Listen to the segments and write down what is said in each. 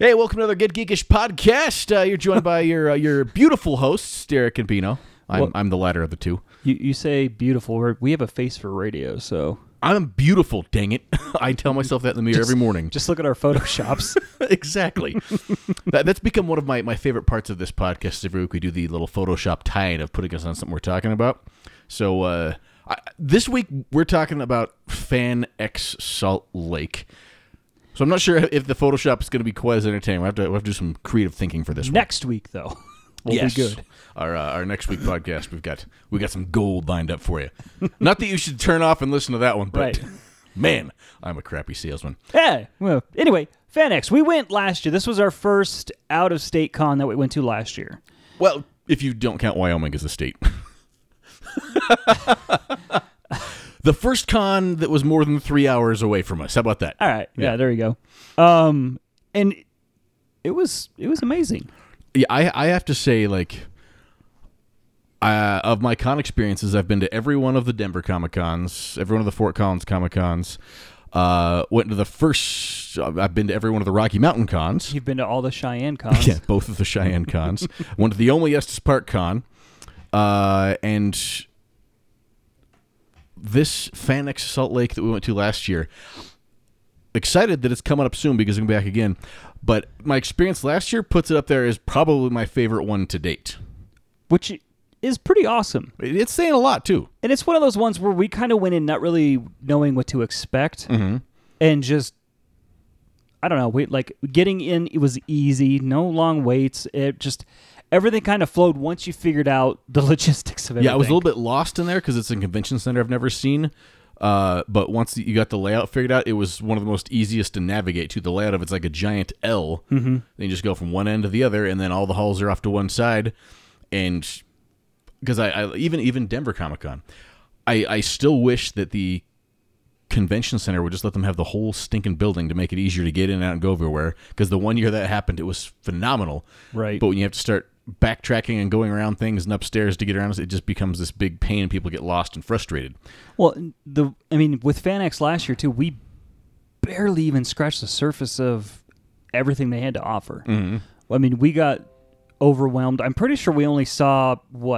Hey, welcome to another Get Geekish podcast. You're joined by your beautiful hosts, Derek and Pino. I'm the latter of the two. You say beautiful. We have a face for radio, so... I'm beautiful, dang it. I tell myself that in the mirror every morning. Just look at our Photoshops. Exactly. That's become one of my favorite parts of this podcast. Every week we do the little Photoshop tie-in of putting us on something we're talking about. So this week we're talking about Fan X Salt Lake. So I'm not sure if the Photoshop is going to be quite as entertaining. We'll have to do some creative thinking for this one. Next week, though, we'll be good. Our next week podcast, we got some gold lined up for you. Not that you should turn off and listen to that one, but right. Man, I'm a crappy salesman. Yeah. Well, anyway, FanX. We went last year. This was our first out-of-state con that we went to last year. Well, if you don't count Wyoming as a state. The first con that was more than 3 hours away from us. How about that? All right. Yeah, there you go. And it was amazing. Yeah, I have to say, like, of my con experiences, I've been to every one of the Denver Comic-Cons, every one of the Fort Collins Comic-Cons. Went to the first... I've been to every one of the Rocky Mountain Cons. You've been to all the Cheyenne Cons. Yeah, both of the Cheyenne Cons. Went to the only Estes Park Con. And... this Fan X Salt Lake that we went to last year, excited that it's coming up soon because I'm back again. But my experience last year puts it up there as probably my favorite one to date. Which is pretty awesome. It's saying a lot, too. And it's one of those ones where we kind of went in not really knowing what to expect. Mm-hmm. And just, I don't know, getting in, it was easy. No long waits. It just... everything kind of flowed once you figured out the logistics of everything. Yeah, I was a little bit lost in there because it's a convention center I've never seen. But once you got the layout figured out, it was one of the most easiest to navigate to. The layout of it's like a giant L. Mm-hmm. Then you just go from one end to the other, and then all the halls are off to one side. And because I even Denver Comic-Con, I still wish that the convention center would just let them have the whole stinking building to make it easier to get in and out and go everywhere. Because the one year that happened, it was phenomenal. Right. But when you have to start backtracking and going around things and upstairs to get around, it just becomes this big pain and people get lost and frustrated. Well, with FanX last year, too, we barely even scratched the surface of everything they had to offer. Mm-hmm. I mean, we got overwhelmed. I'm pretty sure we only saw,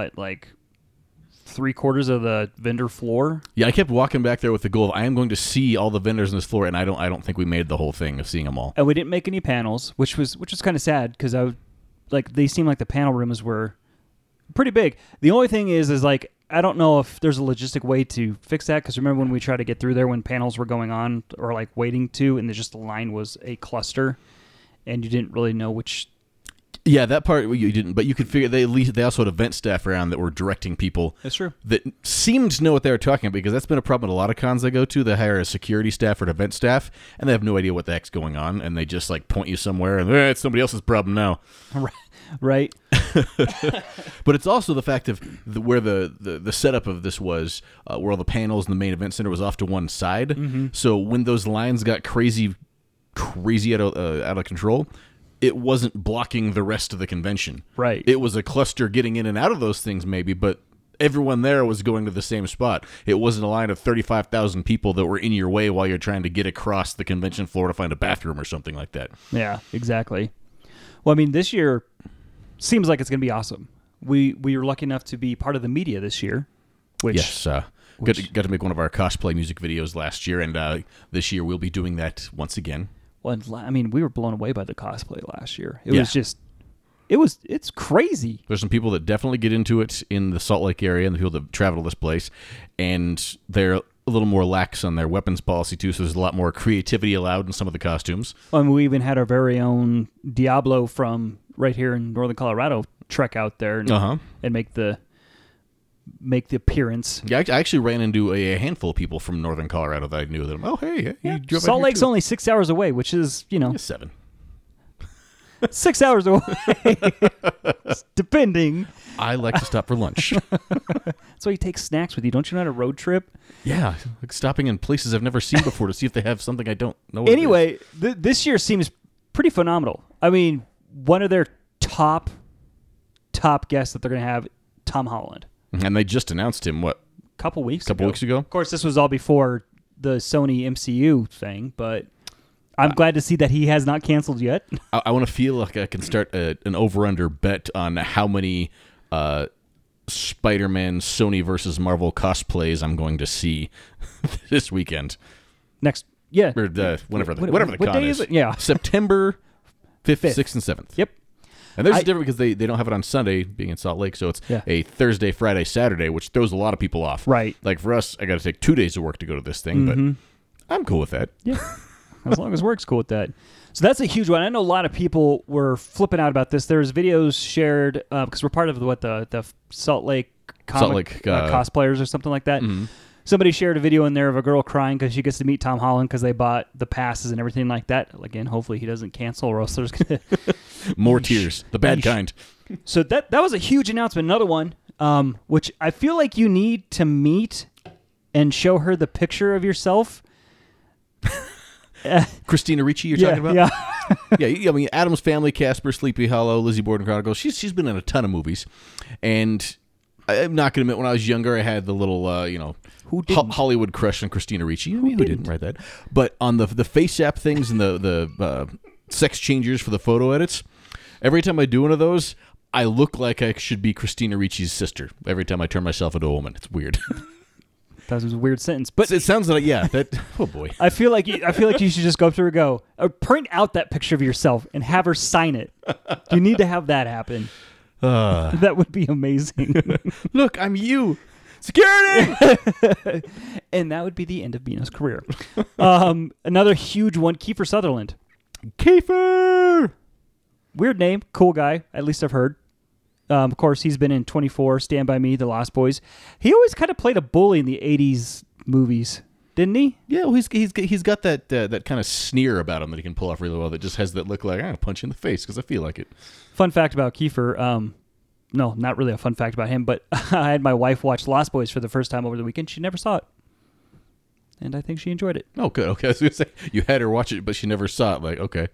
3/4 of the vendor floor. Yeah, I kept walking back there with the goal of I am going to see all the vendors in this floor, and I don't think we made the whole thing of seeing them all. And we didn't make any panels, which was kind of sad because they seemed like the panel rooms were pretty big. The only thing is I don't know if there's a logistic way to fix that because remember when we tried to get through there when panels were going on or waiting to, and the line was a cluster, and you didn't really know which. Yeah, that part you didn't, but you could figure they also had event staff around that were directing people. That's true. That seemed to know what they were talking about because that's been a problem at a lot of cons I go to. They hire a security staff or an event staff, and they have no idea what the heck's going on, and they just point you somewhere, and it's somebody else's problem now. Right. But it's also the fact of where the setup of this was, where all the panels and the main event center was off to one side. Mm-hmm. So when those lines got crazy out of control, it wasn't blocking the rest of the convention. Right. It was a cluster getting in and out of those things maybe, but everyone there was going to the same spot. It wasn't a line of 35,000 people that were in your way while you're trying to get across the convention floor to find a bathroom or something like that. Yeah, exactly. Well, I mean, this year seems like it's going to be awesome. We were lucky enough to be part of the media this year. Yes, got to make one of our cosplay music videos last year, and this year we'll be doing that once again. Well, I mean, we were blown away by the cosplay last year. It's crazy. There's some people that definitely get into it in the Salt Lake area and the people that travel to this place, and they're a little more lax on their weapons policy, too, so there's a lot more creativity allowed in some of the costumes. Well, and we even had our very own Diablo from right here in northern Colorado trek out there and make the appearance. Yeah, I actually ran into a handful of people from northern Colorado that I knew that. Oh, hey, you drove Salt Lake's too. only 6 hours away, which is 7. 6 hours away, depending. I like to stop for lunch. That's why you take snacks with you. Don't you know on a road trip? Yeah, like stopping in places I've never seen before to see if they have something I don't know. Anyway, this year seems pretty phenomenal. I mean, one of their top guests that they're going to have, Tom Holland. And they just announced him, what? Couple weeks ago. Of course, this was all before the Sony MCU thing, but I'm glad to see that he has not canceled yet. I want to feel like I can start an over-under bet on how many Spider-Man Sony versus Marvel cosplays I'm going to see this weekend. Next, yeah. Or whatever the what con day is it? Yeah. September 5th, 6th, and 7th. Yep. And there's a difference because they don't have it on Sunday, being in Salt Lake, so it's a Thursday, Friday, Saturday, which throws a lot of people off. Right. Like for us, I got to take 2 days of work to go to this thing, but I'm cool with that. Yeah. As long as work's cool with that. So that's a huge one. I know a lot of people were flipping out about this. There's videos shared because we're part of the Salt Lake cosplayers or something like that. Mm-hmm. Somebody shared a video in there of a girl crying because she gets to meet Tom Holland because they bought the passes and everything like that. Again, hopefully he doesn't cancel or else there's going to... More tears. The bad kind. So that was a huge announcement. Another one, which I feel like you need to meet and show her the picture of yourself. Christina Ricci, you're talking about? Yeah. Yeah, I mean, Addams Family, Casper, Sleepy Hollow, Lizzie Borden Chronicles. She's been in a ton of movies. And I'm not going to admit, when I was younger, I had the little, who didn't? Hollywood crush on Christina Ricci. Who didn't write that? But on the face app things and the sex changers for the photo edits, every time I do one of those, I look like I should be Christina Ricci's sister. Every time I turn myself into a woman. It's weird. That was a weird sentence, but it sounds like oh boy. I feel like you should just go through and go print out that picture of yourself and have her sign it. You need to have that happen. That would be amazing. Look, I'm you. Security. And that would be the end of Bino's career. Another huge one, Kiefer Sutherland. Kiefer. Weird name, cool guy. At least I've heard. Of course, he's been in 24, Stand By Me, The Lost Boys. He always kind of played a bully in the 80s movies, didn't he? Yeah, well, he's got that kind of sneer about him that he can pull off really well that just has that look like, I'm going to punch you in the face because I feel like it. Fun fact about Kiefer, no, not really a fun fact about him, but I had my wife watch Lost Boys for the first time over the weekend. She never saw it. And I think she enjoyed it. Oh, good. Okay, I was going to say, you had her watch it, but she never saw it. Like, okay.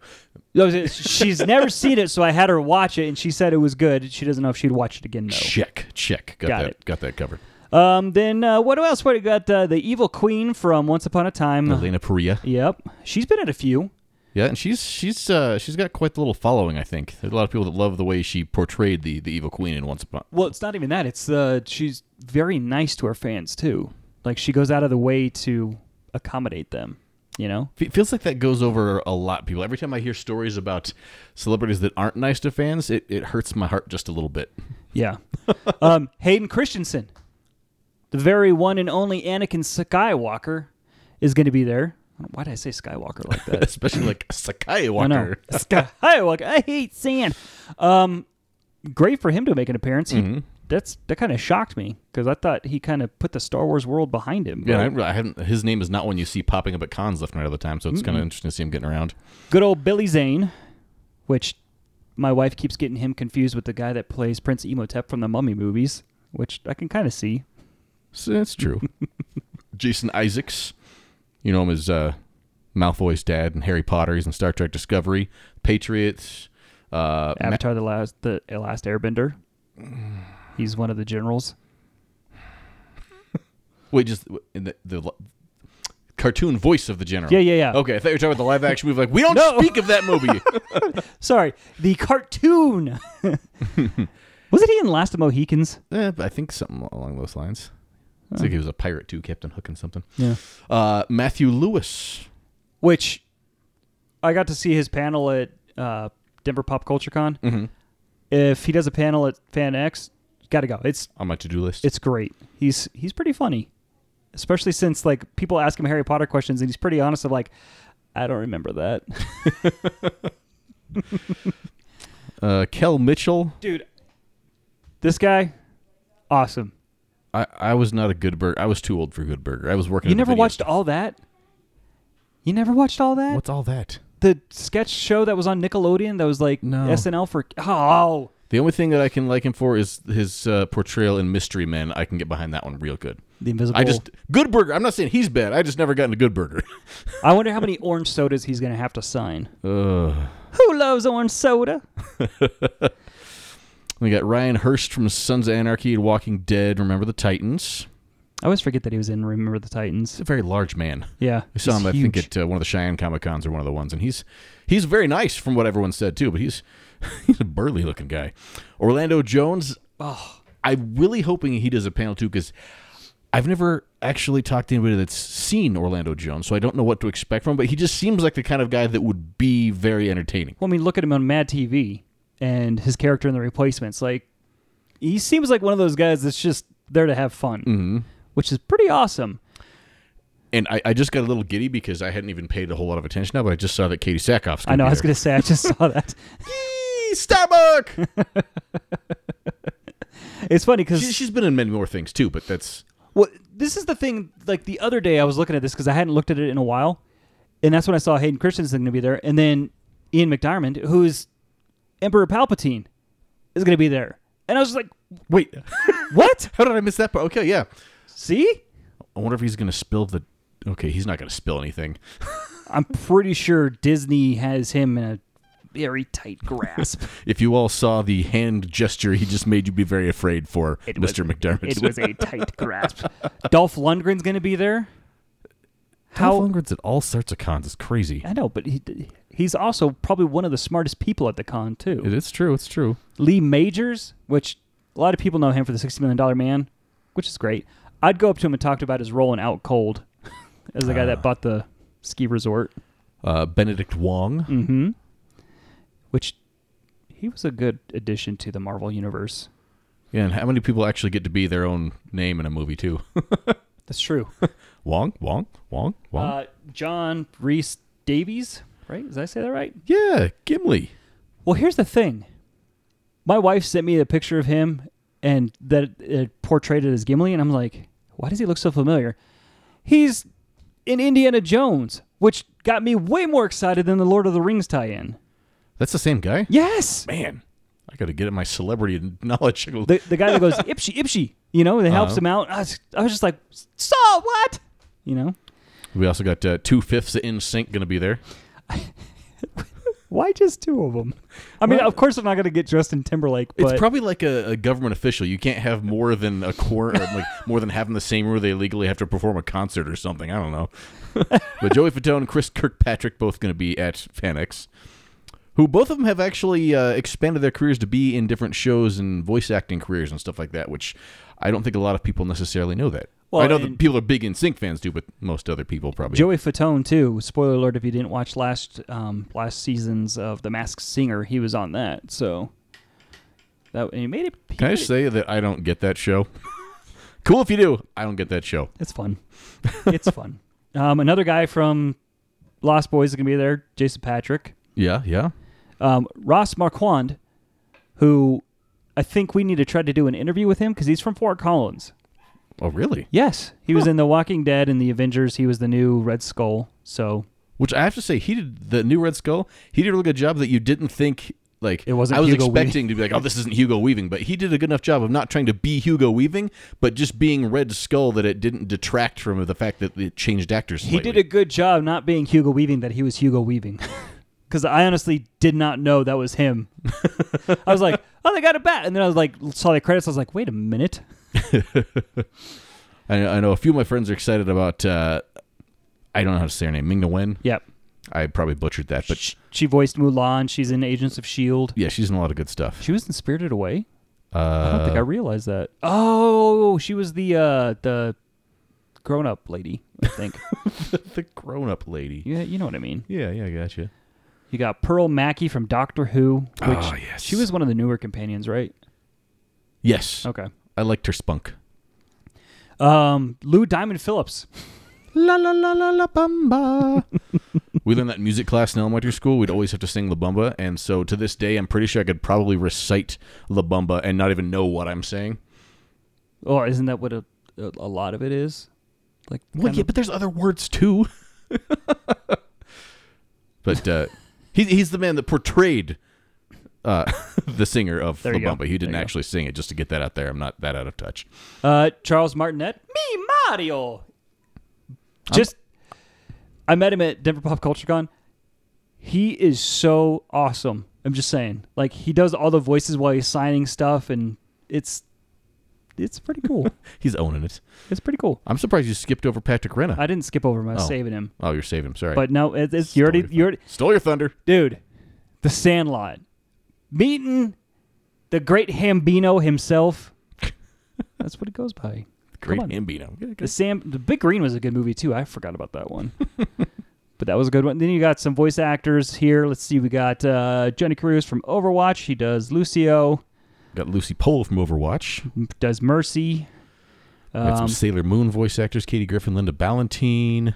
She's never seen it, so I had her watch it, and she said it was good. She doesn't know if she'd watch it again, though. Check. Got that covered. Then what else? What we got? The Evil Queen from Once Upon a Time. Elena Perea. Yep. She's been at a few. Yeah, and she's got quite the little following, I think. There's a lot of people that love the way she portrayed the Evil Queen in Once Upon. Well, it's not even that. It's she's very nice to her fans, too. Like, she goes out of the way to accommodate them, you know? Feels like that goes over a lot of people. Every time I hear stories about celebrities that aren't nice to fans, it hurts my heart just a little bit. Yeah. Hayden Christensen, the very one and only Anakin Skywalker, is going to be there. Why did I say Skywalker like that? Especially like Skywalker. I know. Skywalker. I hate sand. Great for him to make an appearance. That kind of shocked me because I thought he kind of put the Star Wars world behind him. Yeah, I hadn't. His name is not one you see popping up at cons left and right all the time, so it's kind of interesting to see him getting around. Good old Billy Zane, which my wife keeps getting him confused with the guy that plays Prince Imhotep from the Mummy movies, which I can kind of see. So that's true. Jason Isaacs, you know him as Malfoy's dad in Harry Potter. He's in Star Trek Discovery, Patriots, Avatar: The Last Airbender. He's one of the generals. Wait, just in the cartoon voice of the general. Yeah. Okay, I thought you were talking about the live action movie. Like, we don't speak of that movie. Sorry, the cartoon. Wasn't he in Last of Mohicans? I think something along those lines. I think he was a pirate too, Captain Hook and something. Yeah. Matthew Lewis. Which I got to see his panel at Denver Pop Culture Con. Mm-hmm. If he does a panel at Fan X, got to go. It's on my to-do list. It's great. He's pretty funny, especially since like people ask him Harry Potter questions and he's pretty honest of like, I don't remember that. Kel Mitchell, dude, this guy, awesome. I was not a Good Burger. I was too old for Good Burger. I was working. You never watched all that? You never watched all that? What's all that? The sketch show that was on Nickelodeon that was like SNL for... Oh. The only thing that I can like him for is his portrayal in Mystery Men. I can get behind that one real good. The Invisible... Good Burger. I'm not saying he's bad. I just never got into Good Burger. I wonder how many orange sodas he's going to have to sign. Who loves orange soda? We got Ryan Hurst from Sons of Anarchy and Walking Dead. Remember the Titans. I always forget that he was in Remember the Titans. He's a very large man. Yeah. I saw him, I huge. think, at one of the Cheyenne Comic-Cons or one of the ones, and he's very nice from what everyone said, too, but he's a burly-looking guy. Orlando Jones, I'm really hoping he does a panel, too, because I've never actually talked to anybody that's seen Orlando Jones, so I don't know what to expect from him, but he just seems like the kind of guy that would be very entertaining. Well, I mean, look at him on Mad TV and his character in The Replacements. Like, he seems like one of those guys that's just there to have fun, which is pretty awesome. And I just got a little giddy because I hadn't even paid a whole lot of attention now, but I just saw that Katie Sackhoff's I know, I was going to say, I just saw that. Yee, Starbuck! It's funny because... She's been in many more things, too, but that's... Well, this is the thing, like the other day I was looking at this because I hadn't looked at it in a while, and that's when I saw Hayden Christensen going to be there, and then Ian McDiarmid, who's Emperor Palpatine, is going to be there. And I was just like, wait, what? How did I miss that part? Okay, yeah. See? I wonder if he's going to spill the... Okay, he's not going to spill anything. I'm pretty sure Disney has him in a very tight grasp. If you all saw the hand gesture, he just made you be very afraid for Mr. McDermott. It was a tight grasp. Dolph Lundgren's going to be there. Dolph Lundgren's at all sorts of cons. It's crazy. I know, but he's also probably one of the smartest people at the con, too. It's true. It's true. Lee Majors, which a lot of people know him for the $60 Million Man, which is great. I'd go up to him and talk about his role in Out Cold as the guy that bought the ski resort. Benedict Wong. Which he was a good addition to the Marvel Universe. Yeah, and how many people actually get to be their own name in a movie, too? That's true. Wong? John Rhys Davies, right? Did I say that right? Yeah, Gimli. Well, here's the thing. My wife sent me a picture of him and that it portrayed it as Gimli, and I'm like, why does he look so familiar? He's in Indiana Jones, which got me way more excited than the Lord of the Rings tie-in. That's the same guy? Yes. Man, I got to get at my celebrity knowledge. The guy that goes, Ipsy, you know, that helps him out. I was just like, so what? You know? We also got 2/5 of NSYNC going to be there. Why just two of them? I mean, of course I'm not going to get Justin Timberlake, but... It's probably like a government official. You can't have more than a quarter, like more than half in the same room where they legally have to perform a concert or something. I don't know. But Joey Fatone and Chris Kirkpatrick both going to be at FanX, who both of them have actually expanded their careers to be in different shows and voice acting careers and stuff like that, which I don't think a lot of people necessarily know that. Well, I know that people are big NSYNC fans do, but most other people probably. Joey Fatone, too. Spoiler alert if you didn't watch last seasons of The Masked Singer, he was on that. So, and he made it. Can I just say that I don't get that show? Cool if you do. I don't get that show. It's fun. It's fun. Another guy from Lost Boys is going to be there, Jason Patrick. Yeah. Ross Marquand, who I think we need to try to do an interview with him because he's from Fort Collins. Oh, really? Yes. He was in The Walking Dead and The Avengers. He was the new Red Skull. So, which I have to say, he did the new Red Skull. He did a really good job that you didn't think, like, it wasn't I was Hugo expecting to be like, oh, this isn't Hugo Weaving. But he did a good enough job of not trying to be Hugo Weaving, but just being Red Skull that it didn't detract from the fact that it changed actors slightly. He did a good job not being Hugo Weaving that he was Hugo Weaving. Because I honestly did not know that was him. I was like, oh, they got it back. And then I was like, saw the credits. I was like, wait a minute. I know a few of my friends are excited about, I don't know how to say her name, Ming-Na Wen. Yep. I probably butchered that. But she voiced Mulan. She's in Agents of S.H.I.E.L.D. Yeah, she's in a lot of good stuff. She was in Spirited Away? I don't think I realized that. Oh, she was the grown-up lady, I think. The grown-up lady. Yeah, you know what I mean. Yeah, I gotcha. You got Pearl Mackie from Doctor Who, which yes. She was one of the newer companions, right? Yes. Okay. I liked her spunk. Lou Diamond Phillips. La la la la la bamba. We learned that in music class in elementary school. We'd always have to sing La Bamba, and so to this day, I'm pretty sure I could probably recite La Bamba and not even know what I'm saying. Oh, isn't that what a lot of it is? Like, well, yeah, but there's other words too. But he's the man that portrayed the singer of La Bamba. He didn't actually sing it, just to get that out there. I'm not that out of touch. Charles Martinet. Me, Mario. I met him at Denver Pop Culture Con. He is so awesome. I'm just saying. Like, he does all the voices while he's signing stuff, and it's it's pretty cool. He's owning it. It's pretty cool. I'm surprised you skipped over Patrick Renna. I didn't skip over him. I was saving him. Oh, you're saving him. Sorry. But no, it's you already stole your thunder, dude. The Sandlot, meeting the great Hambino himself. That's what it goes by. Great Hambino. The Big Green was a good movie too. I forgot about that one. But that was a good one. Then you got some voice actors here. Let's see. We got Johnny Cruz from Overwatch. He does Lucio. Got Lucy Pohl from Overwatch. Does Mercy. Got some Sailor Moon voice actors. Katie Griffin, Linda Ballantine.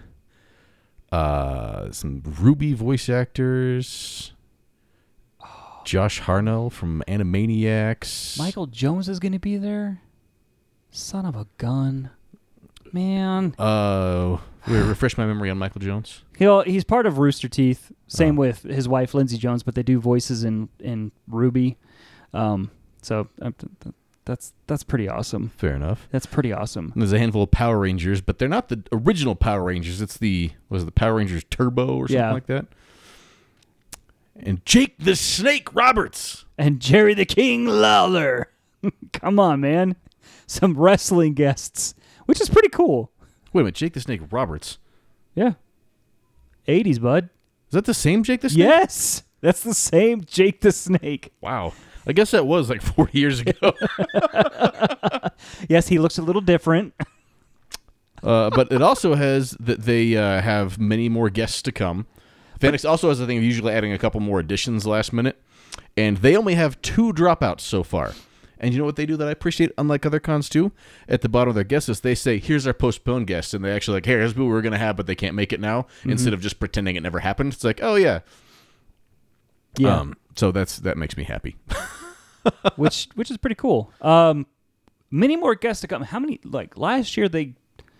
Some Ruby voice actors. Josh Harnell from Animaniacs. Michael Jones is going to be there. Son of a gun. Man. Refresh my memory on Michael Jones. He's part of Rooster Teeth. Same with his wife, Lindsay Jones, but they do voices in Ruby. So that's pretty awesome. Fair enough. That's pretty awesome. And there's a handful of Power Rangers, but they're not the original Power Rangers. It's the Power Rangers Turbo or something like that. And Jake the Snake Roberts. And Jerry the King Lawler. Come on, man. Some wrestling guests, which is pretty cool. Wait a minute, Jake the Snake Roberts. Yeah. 80s, bud. Is that the same Jake the Snake? Yes. That's the same Jake the Snake. Wow. I guess that was like 40 years ago. Yes, he looks a little different. But it also has that they have many more guests to come. Fanix also has a thing of usually adding a couple more additions last minute. And they only have 2 dropouts so far. And you know what they do that I appreciate, unlike other cons too? At the bottom of their guest list, they say, here's our postponed guests. And they actually like, hey, here's who we're going to have, but they can't make it now. Instead of just pretending it never happened. It's like, oh, yeah. Yeah. So that makes me happy. which is pretty cool. Many more guests to come. How many? Like last year, they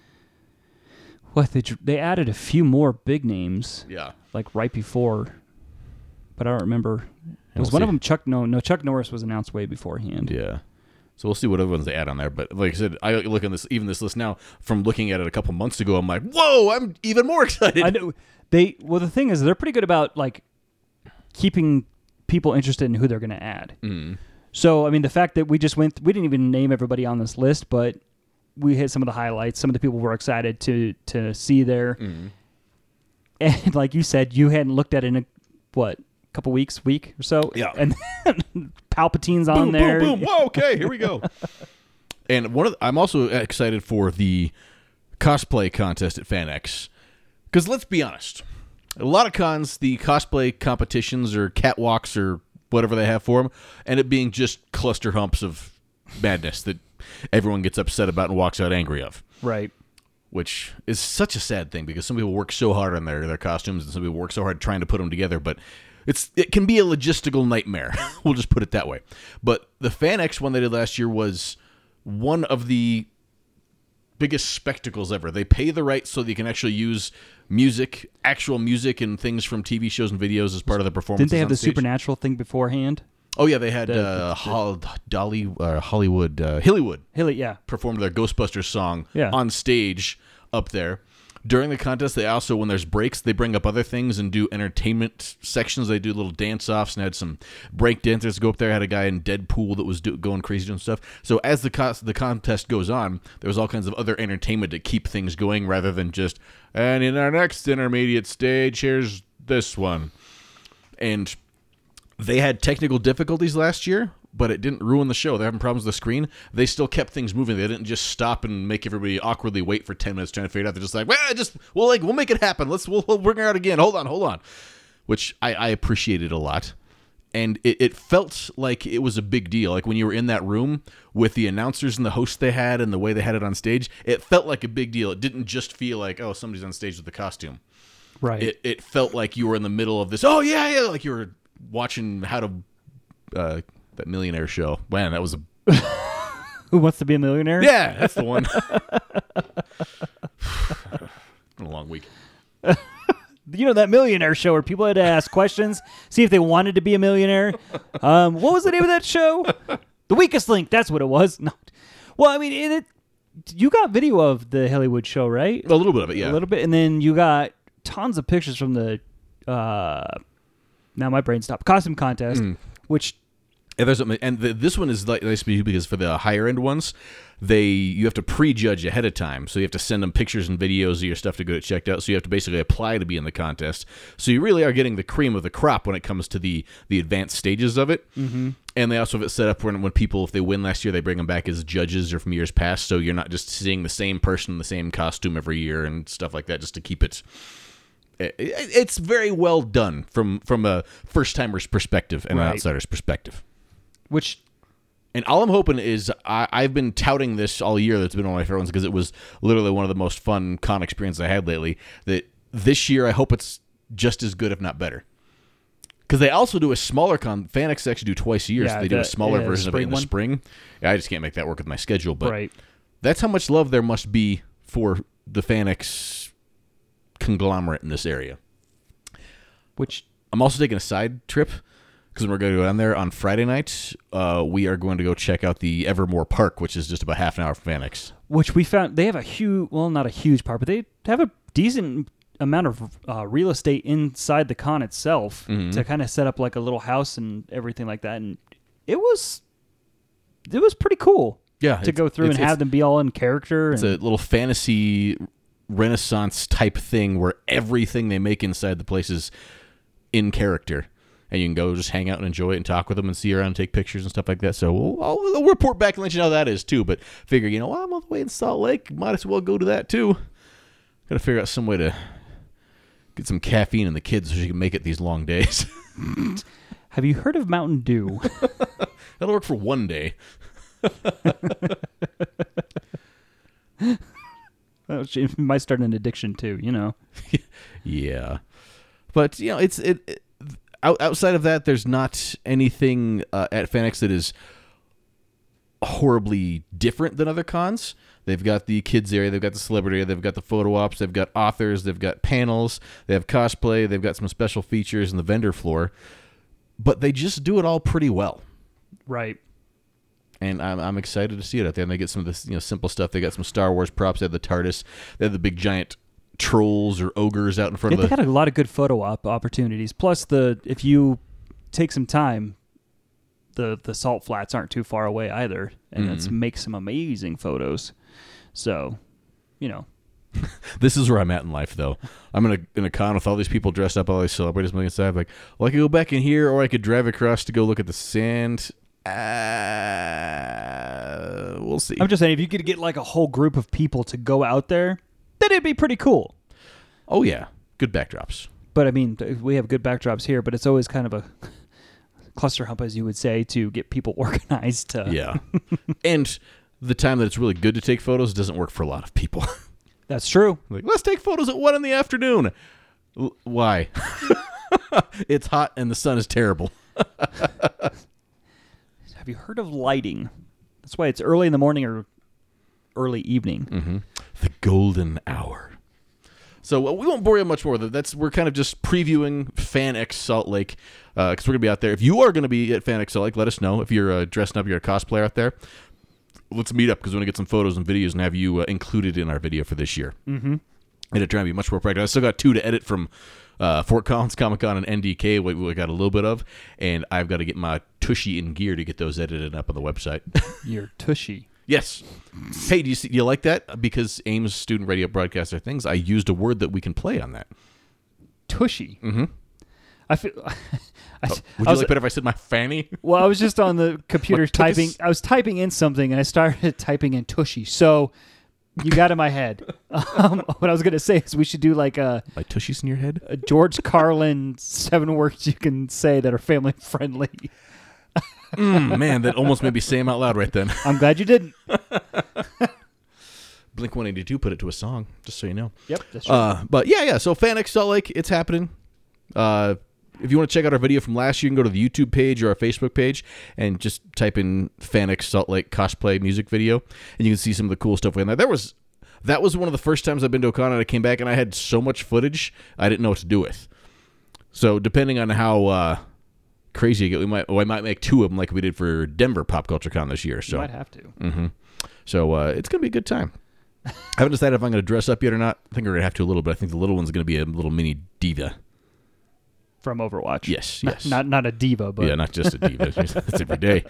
added a few more big names. Yeah. Like right before, but I don't remember. Was one of them Chuck? No, Chuck Norris was announced way beforehand. Yeah. So we'll see what other ones they add on there. But like I said, I look on this list now. From looking at it a couple months ago, I'm like, whoa! I'm even more excited. I know the thing is, they're pretty good about like keeping people interested in who they're going to add. Mm. So I mean, the fact that we didn't even name everybody on this list, but we hit some of the highlights. Some of the people were excited to see there. Mm. And like you said, you hadn't looked at it in a couple week or so. Yeah. And Palpatine's on there. Boom, boom. Whoa, okay, here we go. And I'm also excited for the cosplay contest at FanX. Because let's be honest, a lot of cons, the cosplay competitions or catwalks or whatever they have for them, end up being just cluster humps of madness that everyone gets upset about and walks out angry of. Right. Which is such a sad thing because some people work so hard on their costumes and some people work so hard trying to put them together, but it can be a logistical nightmare. We'll just put it that way. But the FanX one they did last year was one of the biggest spectacles ever. They pay the rights so that you can actually use actual music and things from TV shows and videos as part of the performance. Didn't they have the Supernatural thing beforehand? Oh yeah, they had Hillywood. Yeah, performed their Ghostbusters song Yeah. on stage up there. During the contest, they also, when there's breaks, they bring up other things and do entertainment sections. They do little dance-offs and had some break dancers go up there. Had a guy in Deadpool that was going crazy doing stuff. So as the contest goes on, there was all kinds of other entertainment to keep things going rather than just, and in our next intermediate stage, here's this one. And they had technical difficulties last year, but it didn't ruin the show. They're having problems with the screen. They still kept things moving. They didn't just stop and make everybody awkwardly wait for 10 minutes trying to figure it out. They're just like, we'll make it happen. We'll bring her out again. Hold on. Which I appreciated a lot. And it felt like it was a big deal. Like when you were in that room with the announcers and the hosts they had and the way they had it on stage, it felt like a big deal. It didn't just feel like, oh, somebody's on stage with the costume. Right. It felt like you were in the middle of this, oh, yeah, like you were watching how to that millionaire show. Man, that was Who Wants to Be a Millionaire? Yeah, that's the one. Been a long week. You know, that millionaire show where people had to ask questions, see if they wanted to be a millionaire. What was the name of that show? The Weakest Link. That's what it was. No. Well, I mean, you got video of the Hollywood show, right? A little bit of it, yeah. A little bit. And then you got tons of pictures from the, now my brain stopped, costume contest, which And this one is like nice because for the higher end ones, you have to prejudge ahead of time. So you have to send them pictures and videos of your stuff to go get checked out. So you have to basically apply to be in the contest. So you really are getting the cream of the crop when it comes to the advanced stages of it. Mm-hmm. And they also have it set up when people, if they win last year, they bring them back as judges or from years past. So you're not just seeing the same person in the same costume every year and stuff like that, just to keep it. It's very well done from a first timer's perspective and an outsider's perspective. And all I'm hoping is I've been touting this all year. That's been one of my favorite ones because it was literally one of the most fun con experiences I had lately. That this year I hope it's just as good, if not better. Because they also do a smaller con. FanX actually do twice a year, so they do a smaller version of it in the spring. Yeah, I just can't make that work with my schedule. But that's how much love there must be for the FanX conglomerate in this area. Which I'm also taking a side trip. Because we're going to go down there on Friday night, we are going to go check out the Evermore Park, which is just about half an hour from FanX. Which we found, they have a huge, well, not a huge park, but they have a decent amount of real estate inside the con itself to kind of set up like a little house and everything like that. And it was pretty cool to go through and have them be all in character. It's a little fantasy Renaissance type thing where everything they make inside the place is in character. And you can go just hang out and enjoy it and talk with them and see around and take pictures and stuff like that. So I'll report back and let you know how that is too. But figure, I'm all the way in Salt Lake. Might as well go to that too. Got to figure out some way to get some caffeine in the kids so she can make it these long days. Have you heard of Mountain Dew? That'll work for one day. It might start an addiction too, Yeah. But, outside of that, there's not anything at FanX that is horribly different than other cons. They've got the kids area, they've got the celebrity area, they've got the photo ops, they've got authors, they've got panels, they have cosplay, they've got some special features in the vendor floor. But they just do it all pretty well. Right. And I'm excited to see it out there. And they get some of this simple stuff. They got some Star Wars props. They have the TARDIS. They have the big giant trolls or ogres out in front of They got a lot of good photo op opportunities. Plus, if you take some time, the salt flats aren't too far away either, and it makes some amazing photos. So, This is where I'm at in life, though. I'm in a con with all these people dressed up, all these celebrities moving inside. Like, well, I could go back in here, or I could drive across to go look at the sand. We'll see. I'm just saying, if you could get like a whole group of people to go out there, then it'd be pretty cool. Oh, yeah. Good backdrops. But, I mean, we have good backdrops here, but it's always kind of a cluster hump, as you would say, to get people organized. Yeah. And the time that it's really good to take photos doesn't work for a lot of people. That's true. Like, let's take photos at 1 p.m. Why? It's hot and the sun is terrible. Have you heard of lighting? That's why it's early in the morning or early evening. Mm-hmm. The golden hour. So we won't bore you much more. We're kind of just previewing FanX Salt Lake because we're going to be out there. If you are going to be at FanX Salt Lake, let us know. If you're dressing up, you're a cosplayer out there, let's meet up because we want to get some photos and videos and have you included in our video for this year. Mm-hmm. It'll try to be much more practical. I still got 2 to edit from Fort Collins Comic Con and NDK, we got a little bit of, and I've got to get my tushy in gear to get those edited up on the website. Your tushy. Yes. Hey, do you like that? Because Ames Student Radio Broadcaster Things, I used a word that we can play on that. Tushy. Mm-hmm. I feel. Would you like better if I said my fanny? Well, I was just on the computer typing. I was typing in something, and I started typing in tushy. So you got in my head. What I was going to say is we should do like a... Like tushies in your head? A George Carlin 7 words you can say that are family friendly. Man, that almost made me say them out loud right then. I'm glad you didn't. Blink-182 put it to a song, just so you know. Yep, that's true. But yeah, so FanX Salt Lake, it's happening. If you want to check out our video from last year, you can go to the YouTube page or our Facebook page and just type in FanX Salt Lake cosplay music video, and you can see some of the cool stuff we had there. That was one of the first times I've been to a con, and I came back and I had so much footage I didn't know what to do with. So depending on how crazy you get, I might make 2 of them like we did for Denver Pop Culture Con this year. So you might have to. Mm-hmm. So it's gonna be a good time. I haven't decided if I'm going to dress up yet or not. I think we're going to have to a little bit. I think the little one's going to be a little mini diva. from Overwatch. Yes, Not- yes. Not a diva, but Yeah, not just a diva. That's every day.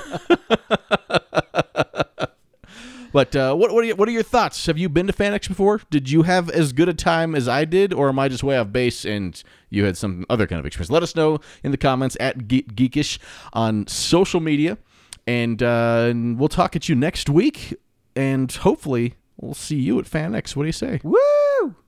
But what are your thoughts? Have you been to FanX before? Did you have as good a time as I did, or am I just way off base and you had some other kind of experience? Let us know in the comments at Geekish on social media, and we'll talk at you next week, and hopefully we'll see you at FanX. What do you say? woo!